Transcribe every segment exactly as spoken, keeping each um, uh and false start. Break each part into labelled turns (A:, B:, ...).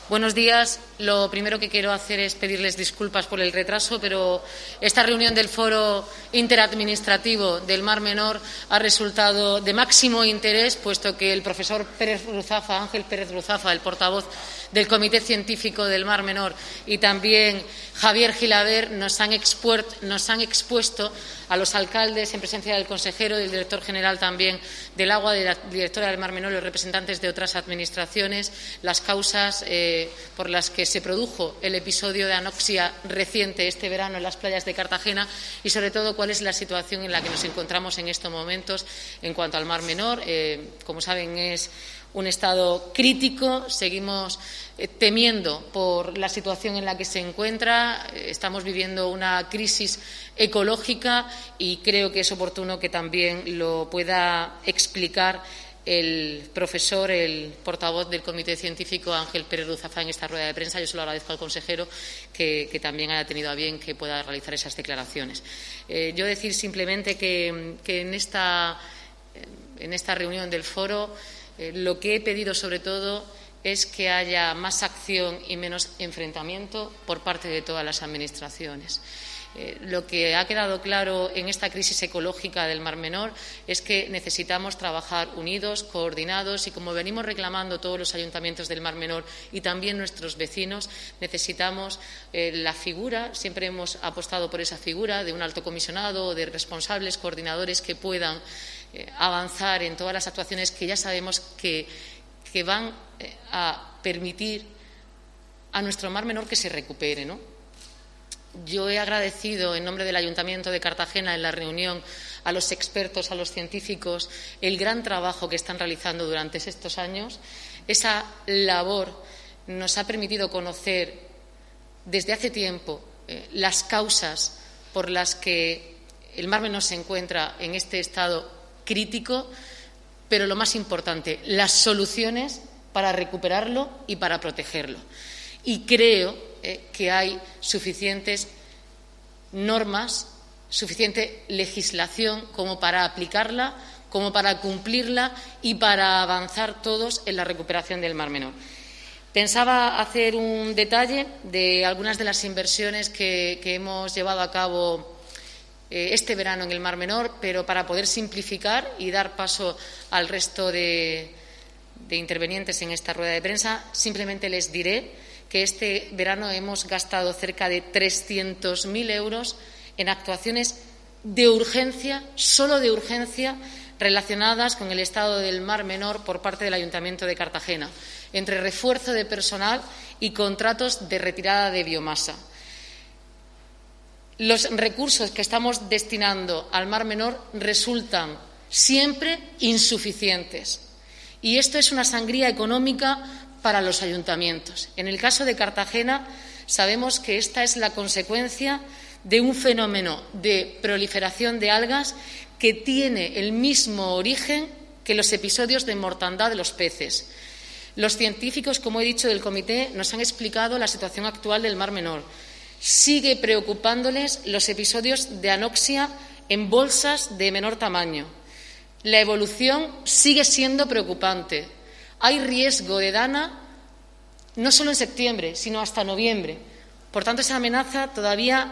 A: Buenos días. Lo primero que quiero hacer es pedirles disculpas por el retraso, pero esta reunión del Foro Interadministrativo del Mar Menor ha resultado de máximo interés, puesto que el profesor Pérez Ruzafa, Ángel Pérez Ruzafa, el portavoz del Comité Científico del Mar Menor, y también Javier Gilaber nos han, nos han expuesto a los alcaldes, en presencia del consejero, del director general también del Agua, de la directora del Mar Menor y los representantes de otras administraciones, las causas eh, por las que se produjo el episodio de anoxia reciente este verano en las playas de Cartagena y, sobre todo, cuál es la situación en la que nos encontramos en estos momentos en cuanto al Mar Menor. Eh, como saben, es un estado crítico. Seguimos eh, temiendo por la situación en la que se encuentra. Eh, estamos viviendo una crisis ecológica y creo que es oportuno que también lo pueda explicar el profesor, el portavoz del Comité Científico, Ángel Pérez Ruzafa, en esta rueda de prensa. Yo se lo agradezco al consejero que, que también haya tenido a bien que pueda realizar esas declaraciones. Eh, yo decir simplemente que, que en, esta, en esta reunión del foro eh, lo que he pedido sobre todo es que haya más acción y menos enfrentamiento por parte de todas las administraciones. Eh, lo que ha quedado claro en esta crisis ecológica del Mar Menor es que necesitamos trabajar unidos, coordinados y, como venimos reclamando todos los ayuntamientos del Mar Menor y también nuestros vecinos, necesitamos eh, la figura, siempre hemos apostado por esa figura de un alto comisionado o de responsables coordinadores que puedan eh, avanzar en todas las actuaciones que ya sabemos que, que van eh, a permitir a nuestro Mar Menor que se recupere, ¿no? Yo he agradecido, en nombre del Ayuntamiento de Cartagena, en la reunión, a los expertos, a los científicos, el gran trabajo que están realizando durante estos años. Esa labor nos ha permitido conocer desde hace tiempo eh, las causas por las que el Mar Menor se encuentra en este estado crítico, pero lo más importante, las soluciones para recuperarlo y para protegerlo. Y creo eh, que hay suficientes normas, suficiente legislación como para aplicarla, como para cumplirla y para avanzar todos en la recuperación del Mar Menor. Pensaba hacer un detalle de algunas de las inversiones que, que hemos llevado a cabo eh, este verano en el Mar Menor, pero para poder simplificar y dar paso al resto de, de intervenientes en esta rueda de prensa, simplemente les diré que este verano hemos gastado cerca de trescientos mil euros en actuaciones de urgencia, solo de urgencia, relacionadas con el estado del Mar Menor por parte del Ayuntamiento de Cartagena, entre refuerzo de personal y contratos de retirada de biomasa. Los recursos que estamos destinando al Mar Menor resultan siempre insuficientes. Y esto es una sangría económica para los ayuntamientos. En el caso de Cartagena, sabemos que esta es la consecuencia de un fenómeno de proliferación de algas que tiene el mismo origen que los episodios de mortandad de los peces. Los científicos, como he dicho, del comité nos han explicado la situación actual del Mar Menor. Sigue preocupándoles los episodios de anoxia en bolsas de menor tamaño. La evolución sigue siendo preocupante. Hay riesgo de dana no solo en septiembre, sino hasta noviembre. Por tanto, esa amenaza todavía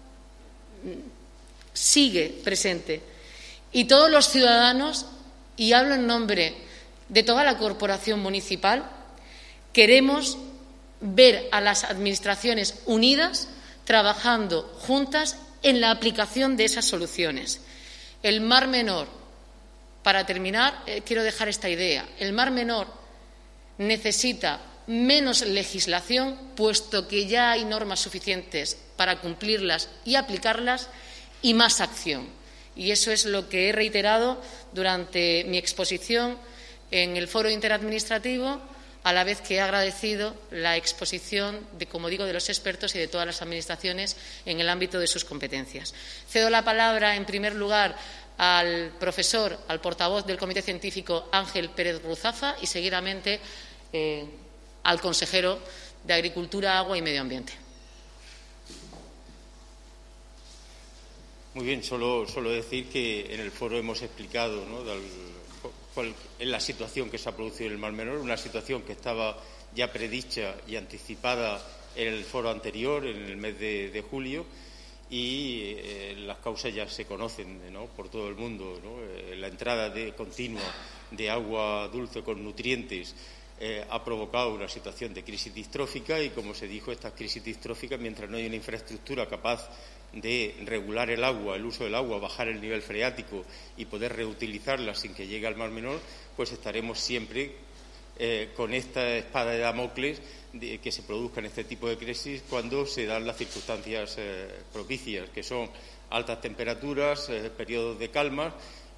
A: sigue presente. Y todos los ciudadanos, y hablo en nombre de toda la corporación municipal, queremos ver a las administraciones unidas trabajando juntas en la aplicación de esas soluciones. El Mar Menor, para terminar, eh, quiero dejar esta idea. El Mar Menor necesita menos legislación, puesto que ya hay normas suficientes para cumplirlas y aplicarlas, y más acción. Y eso es lo que he reiterado durante mi exposición en el Foro Interadministrativo, a la vez que he agradecido la exposición, de, como digo, de los expertos y de todas las administraciones en el ámbito de sus competencias. Cedo la palabra, en primer lugar, al profesor, al portavoz del Comité Científico, Ángel Pérez Ruzafa, y seguidamente eh, al consejero de Agricultura, Agua y Medio Ambiente.
B: Muy bien, solo, solo decir que en el foro hemos explicado, ¿no?, del, cuál es la situación que se ha producido en el Mar Menor, una situación que estaba ya predicha y anticipada en el foro anterior, en el mes de, de julio, y eh, las causas ya se conocen, ¿no?, por todo el mundo, ¿no? Eh, la entrada de, continua de agua dulce con nutrientes eh, ha provocado una situación de crisis distrófica y, como se dijo, estas crisis distróficas, mientras no hay una infraestructura capaz de regular el agua, el uso del agua, bajar el nivel freático y poder reutilizarla sin que llegue al Mar Menor, pues estaremos siempre eh, con esta espada de Damocles de que se produzcan este tipo de crisis cuando se dan las circunstancias eh, propicias, que son altas temperaturas, eh, periodos de calma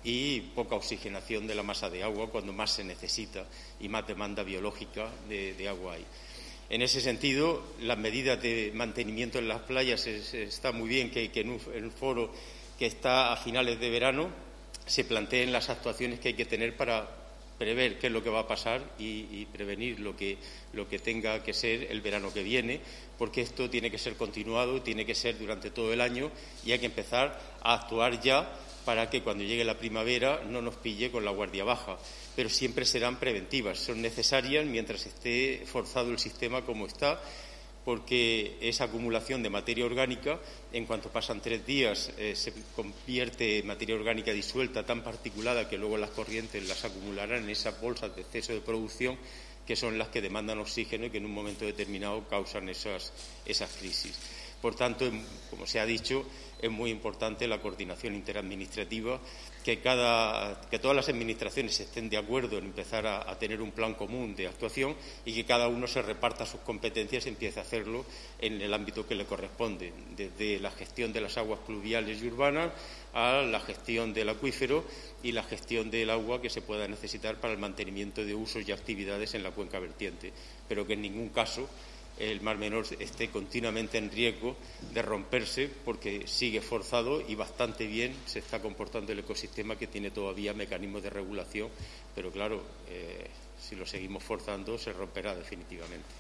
B: y poca oxigenación de la masa de agua cuando más se necesita y más demanda biológica de, de agua hay. En ese sentido, las medidas de mantenimiento en las playas es, está muy bien que, que en, un, en un foro que está a finales de verano se planteen las actuaciones que hay que tener para prever qué es lo que va a pasar y, y prevenir lo que, lo que tenga que ser el verano que viene, porque esto tiene que ser continuado, tiene que ser durante todo el año y hay que empezar a actuar ya para que cuando llegue la primavera no nos pille con la guardia baja. Pero siempre serán preventivas, son necesarias mientras esté forzado el sistema como está, porque esa acumulación de materia orgánica, en cuanto pasan tres días, eh, se convierte en materia orgánica disuelta tan particulada que luego las corrientes las acumularán en esas bolsas de exceso de producción que son las que demandan oxígeno y que en un momento determinado causan esas, esas crisis. Por tanto, como se ha dicho, es muy importante la coordinación interadministrativa, que, cada, que todas las administraciones estén de acuerdo en empezar a, a tener un plan común de actuación y que cada uno se reparta sus competencias y empiece a hacerlo en el ámbito que le corresponde, desde la gestión de las aguas pluviales y urbanas a la gestión del acuífero y la gestión del agua que se pueda necesitar para el mantenimiento de usos y actividades en la cuenca vertiente, pero que en ningún caso el Mar Menor esté continuamente en riesgo de romperse porque sigue forzado y bastante bien se está comportando el ecosistema, que tiene todavía mecanismos de regulación, pero claro, eh, si lo seguimos forzando se romperá definitivamente.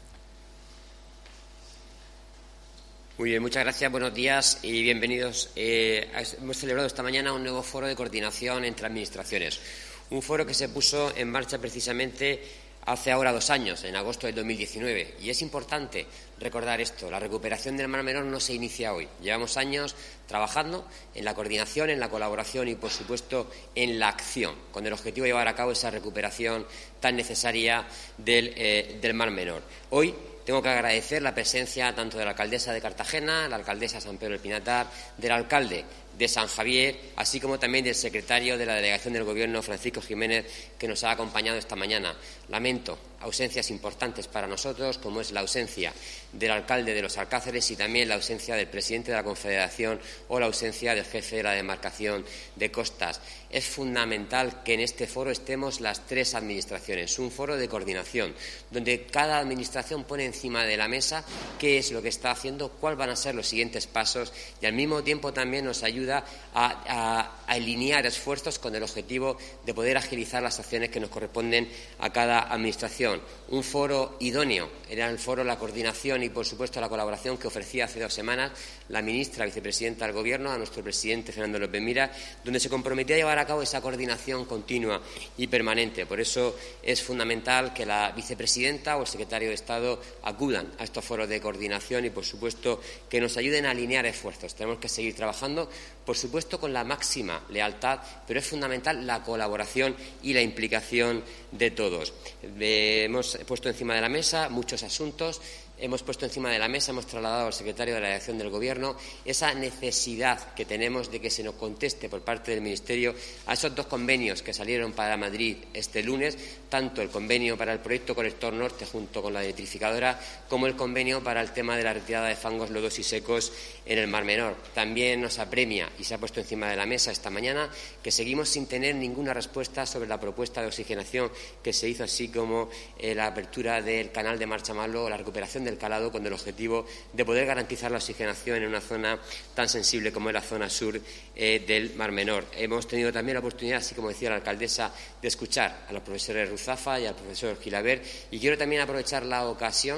C: Muy bien, muchas gracias, buenos días y bienvenidos. Eh, hemos celebrado esta mañana un nuevo foro de coordinación entre administraciones, un foro que se puso en marcha precisamente hace ahora dos años, en agosto de dos mil diecinueve, y es importante recordar esto. La recuperación del Mar Menor no se inicia hoy. Llevamos años trabajando en la coordinación, en la colaboración y, por supuesto, en la acción, con el objetivo de llevar a cabo esa recuperación tan necesaria del, eh, del Mar Menor. Hoy tengo que agradecer la presencia tanto de la alcaldesa de Cartagena, la alcaldesa de San Pedro del Pinatar, del alcalde de San Javier, así como también del secretario de la Delegación del Gobierno, Francisco Jiménez, que nos ha acompañado esta mañana. Lamento ausencias importantes para nosotros, como es la ausencia del alcalde de Los Alcáceres y también la ausencia del presidente de la Confederación o la ausencia del jefe de la demarcación de costas. Es fundamental que en este foro estemos las tres administraciones, un foro de coordinación, donde cada administración pone encima de la mesa qué es lo que está haciendo, cuáles van a ser los siguientes pasos y al mismo tiempo también nos ayuda a, a, a alinear esfuerzos con el objetivo de poder agilizar las acciones que nos corresponden a cada administración. Un foro idóneo era el foro la coordinación y, por supuesto, la colaboración que ofrecía hace dos semanas la ministra vicepresidenta del Gobierno a nuestro presidente Fernando López Miras, donde se comprometía a llevar a cabo esa coordinación continua y permanente. Por eso es fundamental que la vicepresidenta o el secretario de Estado acudan a estos foros de coordinación y, por supuesto, que nos ayuden a alinear esfuerzos. Tenemos que seguir trabajando, por supuesto, con la máxima lealtad, pero es fundamental la colaboración y la implicación de todos. Eh, hemos puesto encima de la mesa muchos asuntos. Hemos puesto encima de la mesa, hemos trasladado al secretario de la Delegación del Gobierno esa necesidad que tenemos de que se nos conteste por parte del Ministerio a esos dos convenios que salieron para Madrid este lunes, tanto el convenio para el proyecto Colector Norte junto con la electrificadora como el convenio para el tema de la retirada de fangos, lodos y secos en el Mar Menor. También nos apremia y se ha puesto encima de la mesa esta mañana que seguimos sin tener ninguna respuesta sobre la propuesta de oxigenación que se hizo, así como eh, la apertura del canal de Marchamalo o la recuperación de el calado, con el objetivo de poder garantizar la oxigenación en una zona tan sensible como es la zona sur eh, del Mar Menor. Hemos tenido también la oportunidad, así como decía la alcaldesa, de escuchar a los profesores Ruzafa y al profesor Gilabert, y quiero también aprovechar la ocasión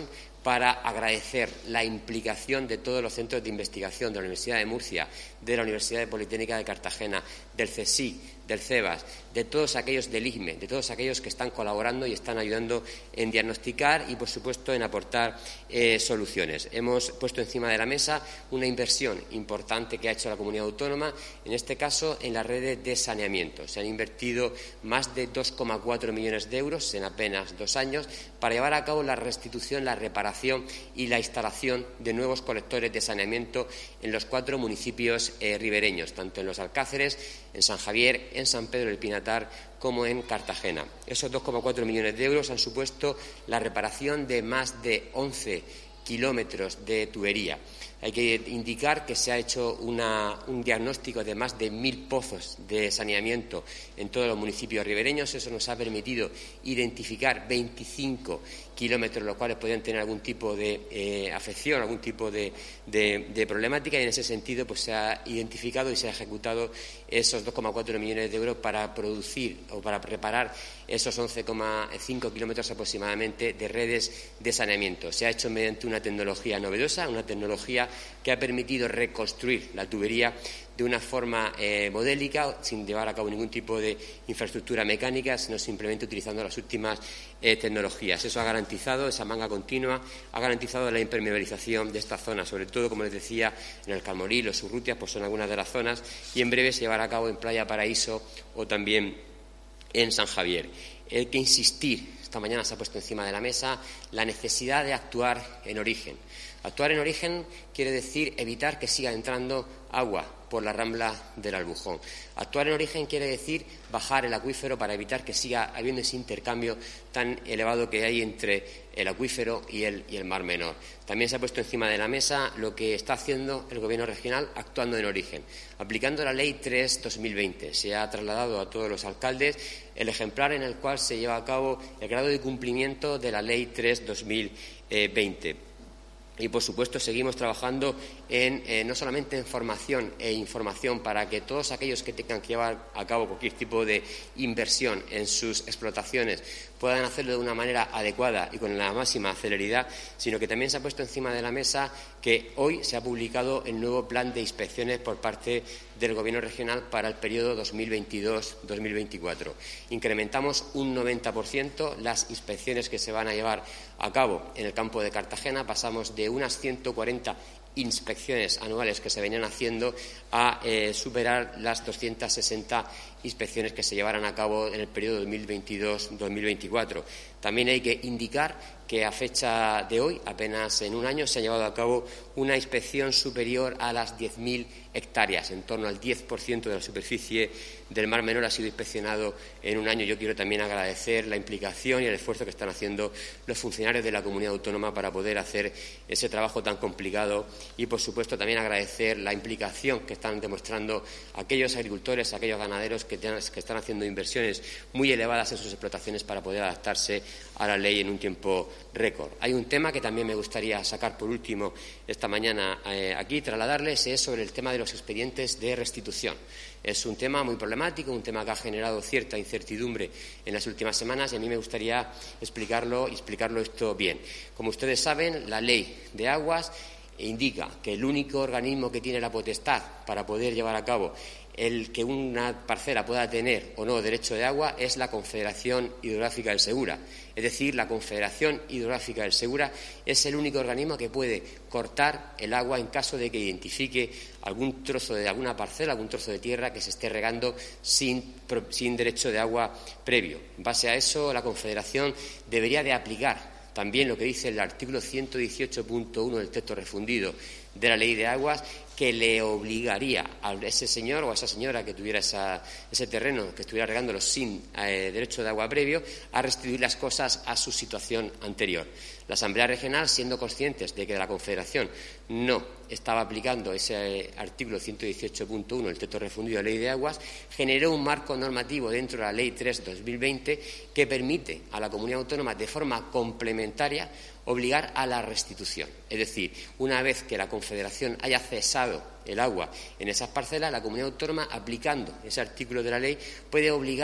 C: para agradecer la implicación de todos los centros de investigación de la Universidad de Murcia, de la Universidad Politécnica de Cartagena, del CSIC, del CEBAS, de todos aquellos del I C M E, de todos aquellos que están colaborando y están ayudando en diagnosticar y, por supuesto, en aportar eh, soluciones. Hemos puesto encima de la mesa una inversión importante que ha hecho la comunidad autónoma, en este caso en las redes de saneamiento. Se han invertido más de dos coma cuatro millones de euros en apenas dos años para llevar a cabo la restitución, la reparación y la instalación de nuevos colectores de saneamiento en los cuatro municipios eh, ribereños, tanto en Los Alcáceres, en San Javier, en San Pedro del Pinatar como en Cartagena. Esos dos coma cuatro millones de euros han supuesto la reparación de más de once kilómetros de tubería. Hay que indicar que se ha hecho una, un diagnóstico de más de mil pozos de saneamiento en todos los municipios ribereños. Eso nos ha permitido identificar veinticinco kilómetros, los cuales podrían tener algún tipo de eh, afección, algún tipo de, de, de problemática, y en ese sentido pues, se ha identificado y se ha ejecutado esos dos coma cuatro millones de euros para producir o para reparar esos once coma cinco kilómetros aproximadamente de redes de saneamiento. Se ha hecho mediante una tecnología novedosa, una tecnología que ha permitido reconstruir la tubería de una forma eh, modélica, sin llevar a cabo ningún tipo de infraestructura mecánica, sino simplemente utilizando las últimas eh, tecnologías. Eso ha garantizado, esa manga continua, ha garantizado la impermeabilización de esta zona, sobre todo, como les decía, en el Calmorí, los Urrutias, pues son algunas de las zonas, y en breve se llevará a cabo en Playa Paraíso o también en San Javier. Hay que insistir, esta mañana se ha puesto encima de la mesa, la necesidad de actuar en origen. Actuar en origen quiere decir evitar que siga entrando agua por la rambla del Albujón. Actuar en origen quiere decir bajar el acuífero para evitar que siga habiendo ese intercambio tan elevado que hay entre el acuífero y el, y el Mar Menor. También se ha puesto encima de la mesa lo que está haciendo el Gobierno regional actuando en origen. Aplicando la Ley tres barra dos mil veinte, se ha trasladado a todos los alcaldes el ejemplar en el cual se lleva a cabo el grado de cumplimiento de la Ley tres barra dos mil veinte. Y, por supuesto, seguimos trabajando en, eh, no solamente en formación e información para que todos aquellos que tengan que llevar a cabo cualquier tipo de inversión en sus explotaciones puedan hacerlo de una manera adecuada y con la máxima celeridad, sino que también se ha puesto encima de la mesa que hoy se ha publicado el nuevo plan de inspecciones por parte del Gobierno regional para el periodo dos mil veintidós dos mil veinticuatro. Incrementamos un noventa por ciento las inspecciones que se van a llevar a cabo en el campo de Cartagena. Pasamos de unas ciento cuarenta inspecciones anuales que se venían haciendo a eh, superar las doscientas sesenta inspecciones que se llevarán a cabo en el periodo dos mil veintidós dos mil veinticuatro. También hay que indicar que a fecha de hoy, apenas en un año, se ha llevado a cabo una inspección superior a las diez mil hectáreas. En torno al diez por ciento de la superficie del Mar Menor ha sido inspeccionado en un año. Yo quiero también agradecer la implicación y el esfuerzo que están haciendo los funcionarios de la comunidad autónoma para poder hacer ese trabajo tan complicado y, por supuesto, también agradecer la implicación que están demostrando aquellos agricultores, aquellos ganaderos que, que están haciendo inversiones muy elevadas en sus explotaciones para poder adaptarse a la ley en un tiempo récord. Hay un tema que también me gustaría sacar por último esta mañana eh, aquí, trasladarles, es sobre el tema de los expedientes de restitución. Es un tema muy problemático, un tema que ha generado cierta incertidumbre en las últimas semanas y a mí me gustaría explicarlo y explicarlo esto bien. Como ustedes saben, la Ley de Aguas indica que el único organismo que tiene la potestad para poder llevar a cabo el que una parcela pueda tener o no derecho de agua es la Confederación Hidrográfica del Segura. Es decir, la Confederación Hidrográfica del Segura es el único organismo que puede cortar el agua en caso de que identifique algún trozo de alguna parcela, algún trozo de tierra que se esté regando sin, sin derecho de agua previo. En base a eso, la Confederación debería de aplicar también lo que dice el artículo ciento dieciocho punto uno del texto refundido de la Ley de Aguas, que le obligaría a ese señor o a esa señora que tuviera esa, ese terreno, que estuviera regándolo sin eh, derecho de agua previo, a restituir las cosas a su situación anterior. La Asamblea Regional, siendo conscientes de que la Confederación no estaba aplicando ese artículo ciento dieciocho punto uno del texto refundido de la Ley de Aguas, generó un marco normativo dentro de la Ley tres barra dos mil veinte que permite a la comunidad autónoma, de forma complementaria, obligar a la restitución. Es decir, una vez que la Confederación haya cesado el agua en esas parcelas, la comunidad autónoma, aplicando ese artículo de la ley, puede obligar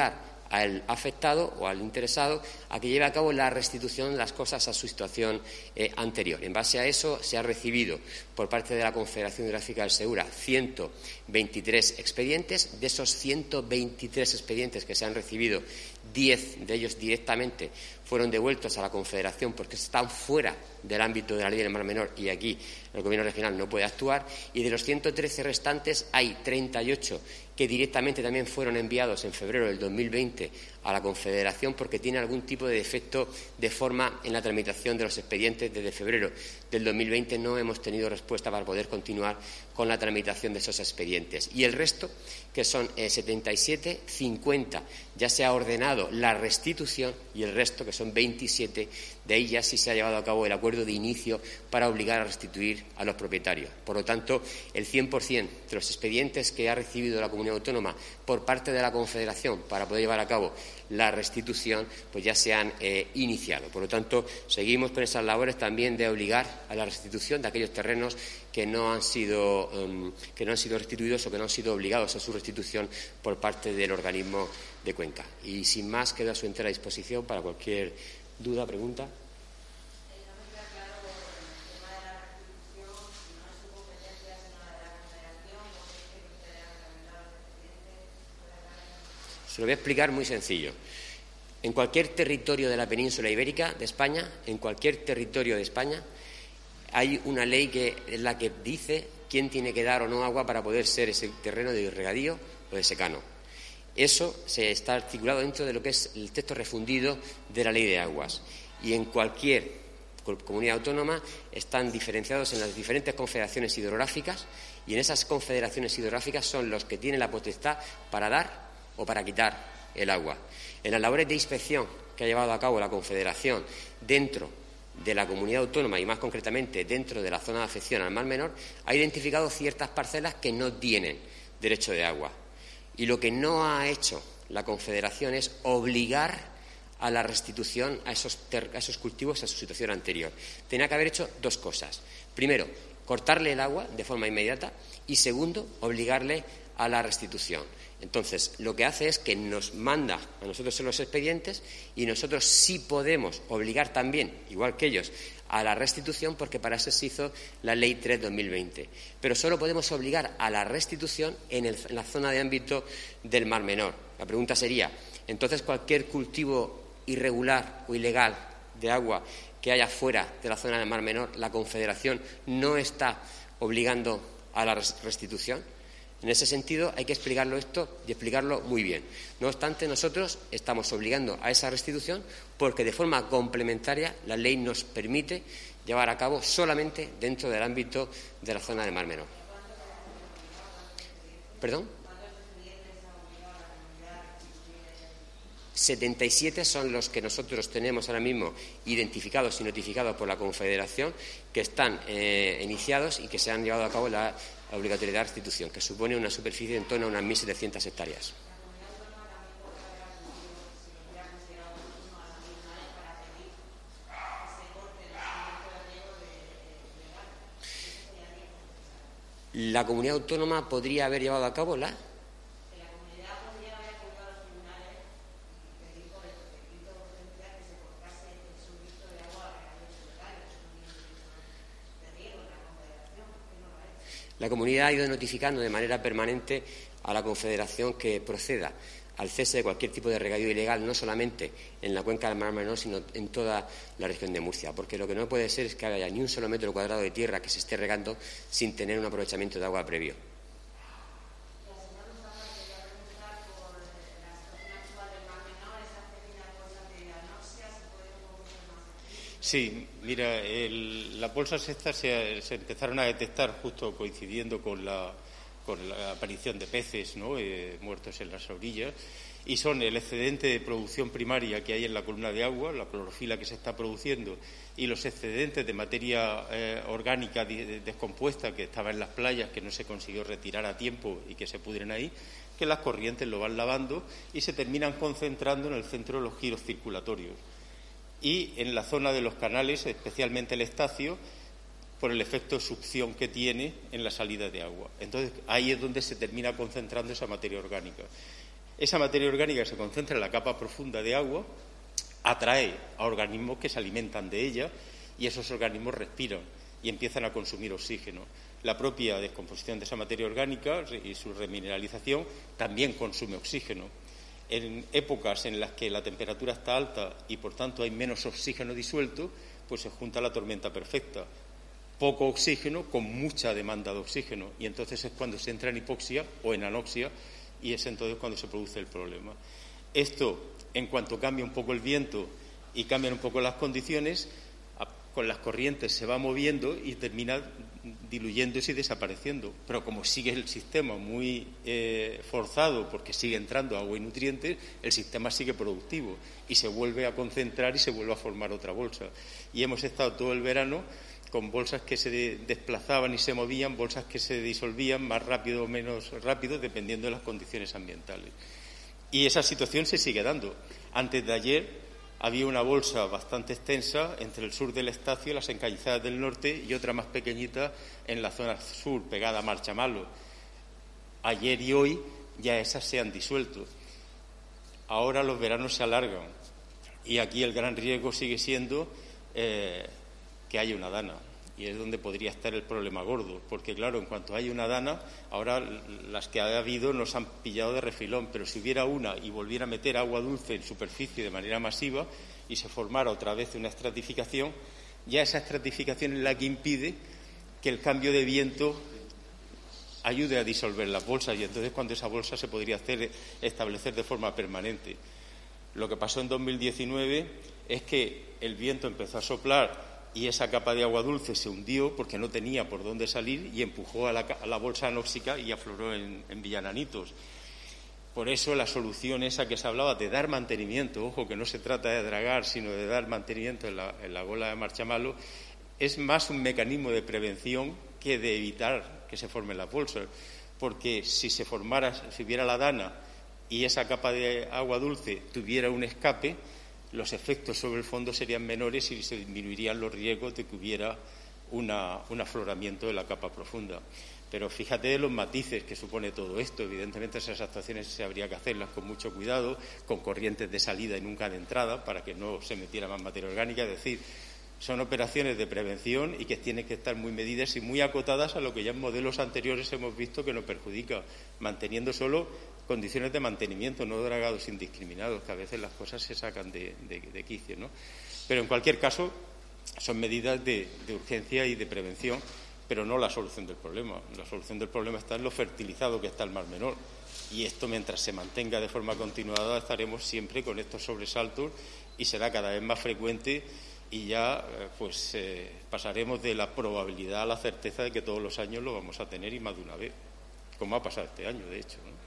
C: al afectado o al interesado a que lleve a cabo la restitución de las cosas a su situación eh, anterior. En base a eso se ha recibido por parte de la Confederación Hidrográfica del Segura ciento veintitrés expedientes. De esos ciento veintitrés expedientes que se han recibido, diez de ellos directamente fueron devueltos a la Confederación porque están fuera del ámbito de la Ley del Mar Menor y aquí el Gobierno regional no puede actuar, y de los ciento trece restantes hay treinta y ocho que directamente también fueron enviados en febrero del dos mil veinte a la Confederación porque tiene algún tipo de defecto de forma en la tramitación de los expedientes. Desde febrero del dos mil veinte no hemos tenido respuesta para poder continuar con la tramitación de esos expedientes. Y el resto, que son eh, setenta y siete, cincuenta ya se ha ordenado la restitución, y el resto, que son veintisiete, de ahí ya sí se ha llevado a cabo el acuerdo de inicio para obligar a restituir a los propietarios. Por lo tanto, el cien por cien de los expedientes que ha recibido la Comunidad Autónoma por parte de la Confederación para poder llevar a cabo la restitución, pues ya se han eh, iniciado. Por lo tanto, seguimos con esas labores también de obligar a la restitución de aquellos terrenos que no han sido, um, que no han sido restituidos o que no han sido obligados a su restitución por parte del organismo de Cuenca. Y sin más, quedo a su entera disposición para cualquier duda, pregunta. Se lo voy a explicar muy sencillo. En cualquier territorio de la península ibérica de España, en cualquier territorio de España, hay una ley que es la que dice quién tiene que dar o no agua para poder ser ese terreno de regadío o de secano. Eso se está articulado dentro de lo que es el texto refundido de la Ley de Aguas. Y en cualquier comunidad autónoma están diferenciados en las diferentes confederaciones hidrográficas, y en esas confederaciones hidrográficas son los que tienen la potestad para dar o para quitar el agua. En las labores de inspección que ha llevado a cabo la Confederación dentro de la comunidad autónoma y más concretamente dentro de la zona de afección al Mar Menor, ha identificado ciertas parcelas que no tienen derecho de agua. Y lo que no ha hecho la Confederación es obligar a la restitución a esos, a esos cultivos a su situación anterior. Tenía que haber hecho dos cosas. Primero, cortarle el agua de forma inmediata, y segundo, obligarle a la restitución. Entonces, lo que hace es que nos manda a nosotros en los expedientes, y nosotros sí podemos obligar también, igual que ellos, a la restitución, porque para eso se hizo la Ley tres barra dos mil veinte. Pero solo podemos obligar a la restitución en, el, en la zona de ámbito del Mar Menor. La pregunta sería, entonces, cualquier cultivo irregular o ilegal de agua que haya fuera de la zona del Mar Menor, la Confederación no está obligando a la restitución. En ese sentido, hay que explicarlo esto y explicarlo muy bien. No obstante, nosotros estamos obligando a esa restitución porque, de forma complementaria, la ley nos permite llevar a cabo solamente dentro del ámbito de la zona del Mar Menor. ¿Perdón? setenta y siete son los que nosotros tenemos ahora mismo identificados y notificados por la Confederación, que están eh, iniciados y que se han llevado a cabo la obligatoriedad de restitución, que supone una superficie en torno a unas mil setecientas hectáreas. La comunidad autónoma podría haber llevado a cabo la... La comunidad ha ido notificando de manera permanente a la Confederación que proceda al cese de cualquier tipo de regadío ilegal, no solamente en la cuenca del Mar Menor, sino en toda la región de Murcia, porque lo que no puede ser es que haya ni un solo metro cuadrado de tierra que se esté regando sin tener un aprovechamiento de agua previo.
B: Sí, mira, el, las bolsas estas se, se empezaron a detectar justo coincidiendo con la, con la aparición de peces, ¿no?, eh, muertos en las orillas, y son el excedente de producción primaria que hay en la columna de agua, la clorofila que se está produciendo, y los excedentes de materia eh, orgánica de, descompuesta que estaba en las playas, que no se consiguió retirar a tiempo y que se pudren ahí, que las corrientes lo van lavando y se terminan concentrando en el centro de los giros circulatorios. Y en la zona de los canales, especialmente el Estacio, por el efecto de succión que tiene en la salida de agua. Entonces, ahí es donde se termina concentrando esa materia orgánica. Esa materia orgánica que se concentra en la capa profunda de agua atrae a organismos que se alimentan de ella y esos organismos respiran y empiezan a consumir oxígeno. La propia descomposición de esa materia orgánica y su remineralización también consume oxígeno. En épocas en las que la temperatura está alta y, por tanto, hay menos oxígeno disuelto, pues se junta la tormenta perfecta. Poco oxígeno con mucha demanda de oxígeno, y entonces es cuando se entra en hipoxia o en anoxia, y es entonces cuando se produce el problema. Esto, en cuanto cambia un poco el viento y cambian un poco las condiciones, con las corrientes se va moviendo y termina diluyéndose y desapareciendo. Pero como sigue el sistema muy eh, forzado, porque sigue entrando agua y nutrientes, el sistema sigue productivo y se vuelve a concentrar y se vuelve a formar otra bolsa. Y hemos estado todo el verano con bolsas que se desplazaban y se movían, bolsas que se disolvían más rápido o menos rápido, dependiendo de las condiciones ambientales. Y esa situación se sigue dando. Antes de ayer había una bolsa bastante extensa entre el sur del Estacio, las Encañizadas del Norte, y otra más pequeñita en la zona sur, pegada a Marchamalo. Ayer y hoy ya esas se han disuelto. Ahora los veranos se alargan y aquí el gran riesgo sigue siendo eh, que haya una dana. Y es donde podría estar el problema gordo, porque claro, en cuanto haya una dana, ahora las que ha habido nos han pillado de refilón, pero si hubiera una y volviera a meter agua dulce en superficie de manera masiva y se formara otra vez una estratificación, ya esa estratificación es la que impide que el cambio de viento ayude a disolver las bolsas, y entonces cuando esa bolsa se podría hacer establecer de forma permanente. Lo que pasó en dos mil diecinueve es que el viento empezó a soplar y esa capa de agua dulce se hundió porque no tenía por dónde salir y empujó a la, a la bolsa anóxica y afloró en, en Villananitos. Por eso la solución esa que se hablaba de dar mantenimiento, ojo, que no se trata de dragar, sino de dar mantenimiento en la, en la gola de Marchamalo, es más un mecanismo de prevención que de evitar que se formen las bolsas. Porque si se formara, si hubiera la dana y esa capa de agua dulce tuviera un escape, los efectos sobre el fondo serían menores y se disminuirían los riesgos de que hubiera una, un afloramiento de la capa profunda. Pero fíjate los matices que supone todo esto. Evidentemente esas actuaciones se habría que hacerlas con mucho cuidado, con corrientes de salida y nunca de entrada, para que no se metiera más materia orgánica. Es decir, son operaciones de prevención y que tienen que estar muy medidas y muy acotadas a lo que ya en modelos anteriores hemos visto que nos perjudica, manteniendo solo condiciones de mantenimiento, no dragados indiscriminados, que a veces las cosas se sacan de, de, de quicio, ¿no? Pero en cualquier caso son medidas de, de urgencia y de prevención, pero no la solución del problema. La solución del problema está en lo fertilizado que está el Mar Menor, y esto, mientras se mantenga de forma continuada, estaremos siempre con estos sobresaltos y será cada vez más frecuente, y ya pues eh, pasaremos de la probabilidad a la certeza de que todos los años lo vamos a tener, y más de una vez, como ha pasado este año, de hecho, ¿no?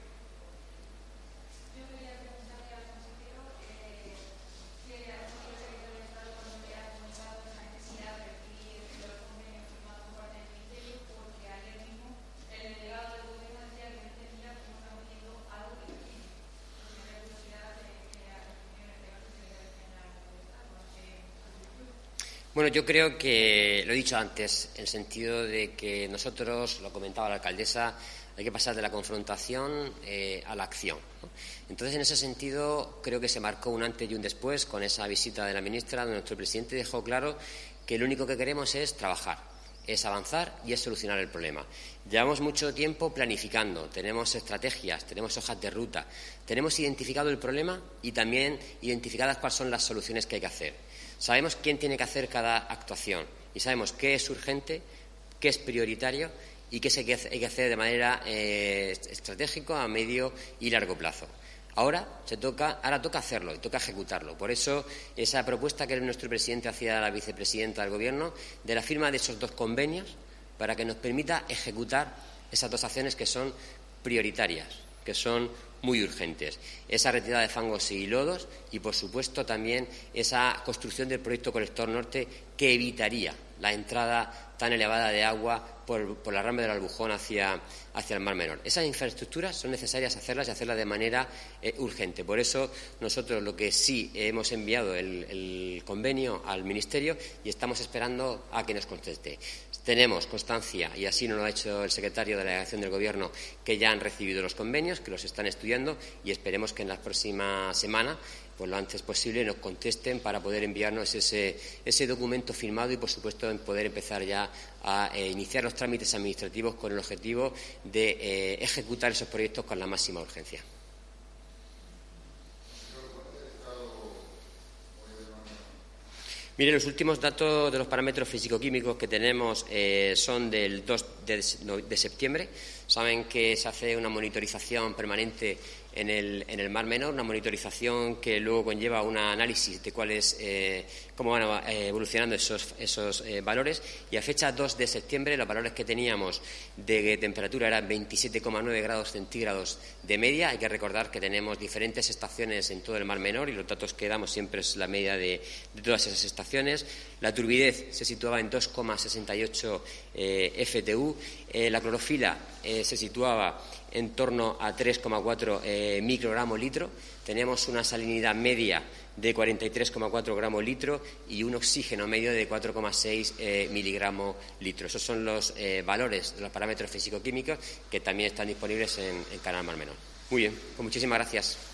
C: Bueno, yo creo que, lo he dicho antes, en el sentido de que nosotros, lo comentaba la alcaldesa, hay que pasar de la confrontación eh, a la acción, ¿no? Entonces, en ese sentido, creo que se marcó un antes y un después con esa visita de la ministra, donde nuestro presidente dejó claro que lo único que queremos es trabajar, es avanzar y es solucionar el problema. Llevamos mucho tiempo planificando, tenemos estrategias, tenemos hojas de ruta, tenemos identificado el problema y también identificadas cuáles son las soluciones que hay que hacer. Sabemos quién tiene que hacer cada actuación y sabemos qué es urgente, qué es prioritario y qué hay que hacer de manera eh, estratégica a medio y largo plazo. Ahora se toca, ahora toca hacerlo y toca ejecutarlo. Por eso esa propuesta que nuestro presidente hacía a la vicepresidenta del Gobierno de la firma de esos dos convenios para que nos permita ejecutar esas dos acciones que son prioritarias, que son muy urgentes. Esa retirada de fangos y lodos y, por supuesto, también esa construcción del proyecto colector norte que evitaría la entrada tan elevada de agua por, por la rambla del Albujón hacia, hacia el Mar Menor. Esas infraestructuras son necesarias hacerlas y hacerlas de manera eh, urgente. Por eso nosotros lo que sí hemos enviado el, el convenio al Ministerio y estamos esperando a que nos conteste. Tenemos constancia, y así nos lo ha hecho el secretario de la Delegación del Gobierno, que ya han recibido los convenios, que los están estudiando y esperemos que en la próxima semana, pues lo antes posible, nos contesten para poder enviarnos ese, ese documento firmado y, por supuesto, en poder empezar ya a eh, iniciar los trámites administrativos con el objetivo de eh, ejecutar esos proyectos con la máxima urgencia. Mire, los últimos datos de los parámetros físico-químicos que tenemos eh, son del dos de septiembre. Saben que se hace una monitorización permanente en el, en el Mar Menor, una monitorización que luego conlleva un análisis de cuáles, eh, cómo van eh, evolucionando esos, esos eh, valores. Y a fecha dos de septiembre los valores que teníamos de temperatura eran veintisiete coma nueve grados centígrados de media. Hay que recordar que tenemos diferentes estaciones en todo el Mar Menor y los datos que damos siempre es la media de, de todas esas estaciones. La turbidez se situaba en dos coma sesenta y ocho eh, F T U. Eh, la clorofila eh, se situaba en torno a tres coma cuatro eh, microgramos litro. Tenemos una salinidad media de cuarenta y tres coma cuatro gramos litro y un oxígeno medio de cuatro coma seis eh, miligramos litro. Esos son los eh, valores de los parámetros físico-químicos que también están disponibles en el canal Mar Menor. Muy bien, pues muchísimas gracias.